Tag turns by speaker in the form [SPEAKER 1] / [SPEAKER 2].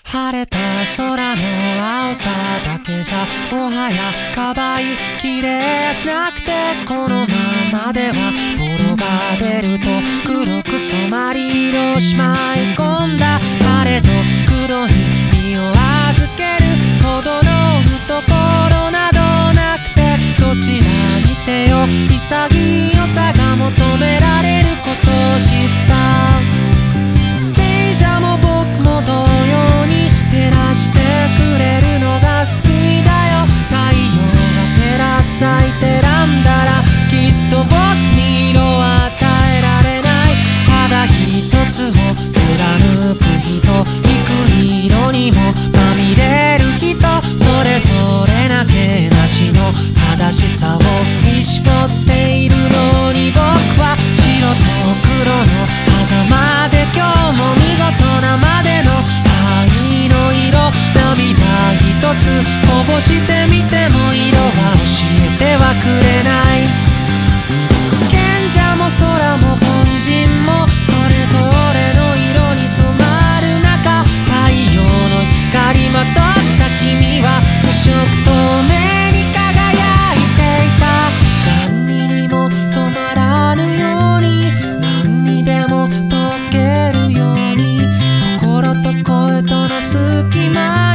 [SPEAKER 1] 晴れた空の青さだけじゃもはやかばいきれやしなくて、このままではボロが出ると黒く染まり色をしまい込んだ。されど黒に身を預けるほどの懐などなくて、どちらにせよ潔さが求められることを知った。聖者も僕も同様に照らしてくれるのが救いだよ。太陽が照らさいてらんだらきっと僕に色は与えられない。ただ一つを貫く人、憎い色にもまみれる人、それぞれなけなしの正しさを振り絞っているのに、僕は白と黒の狭間で今日も見事なまでの愛の色、涙一つこぼしてみても色は教えてはくれない。賢者も空も凡人もそれぞれの色に染まる中、太陽の光まとった君は無色透明に輝いていた。何にも染まらぬように、何にでも溶けるように、心と声との隙間